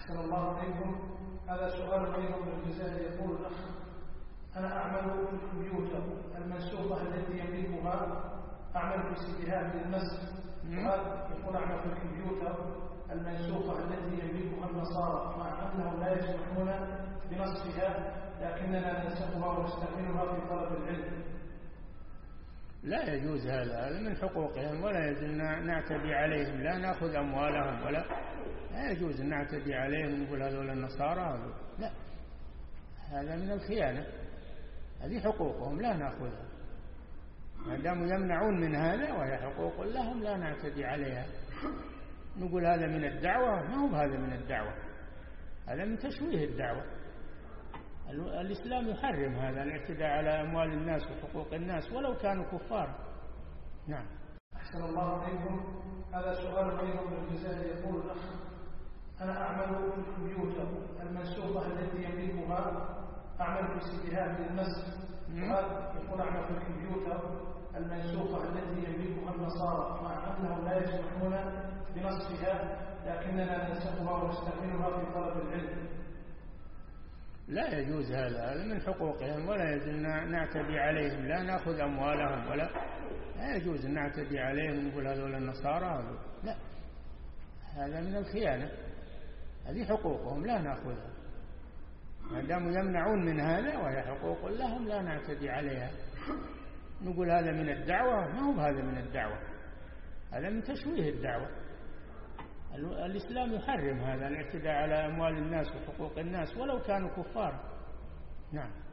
أحسن الله إليكم. هذا سؤال أيضا من الجزائر. يقول الأخ: أنا أعمل في الكمبيوتر المنسوخة التي يملكها، أعمل في سيديهات للنسخ. يقول: أعمل في الكمبيوتر المنسوخة التي يملكها النصارى، مع أنهم لا يسمحون بنسخها، لكننا ننسخها ونستعملها في طلب العلم. لا يجوز هذا من حقوقهم، ولا يجوز نعتدي عليهم، لا نأخذ أموالهم، لا يجوز نعتدي عليهم ونقول هذول النصارى. لا، هذا من الخيانة، هذه حقوقهم لا نأخذها. ما دام يمنعون من هذا وهي حقوق لهم لا نعتدي عليها. نقول هذا من الدعوة، ما هو هذا من الدعوة، هذا من تشويه الدعوة. الإسلام يحرم هذا الاعتداء على أموال الناس وحقوق الناس ولو كانوا كفار. نعم. أحسن الله إليكم. هذا سؤال أيضا من الجزائر. يقول الأخ: أنا أعمل في الكمبيوتر المنسوخة التي يملكها، أعمل في سيديهات للنسخ. يقول: أعمل في الكمبيوتر المنسوخة التي يملكها النصارى، مع أنهم لا يسمحون بنسخها، لكننا ننسخها ونستعملها في طلب العلم. لا يجوز هذا من حقوقهم، ولا يجوز نعتدي عليهم، لا نأخذ أموالهم، لا يجوز نعتدي عليهم ونقول هذول النصارى. لا، هذا من الخيانة، هذه حقوقهم لا نأخذها. ما دام يمنعون من هذا وهي حقوق لهم لا نعتدي عليها. نقول هذا من الدعوة، ما هو هذا من الدعوة، هذا من تشويه الدعوة. الإسلام يحرم هذا الاعتداء على أموال الناس وحقوق الناس ولو كانوا كفار. نعم.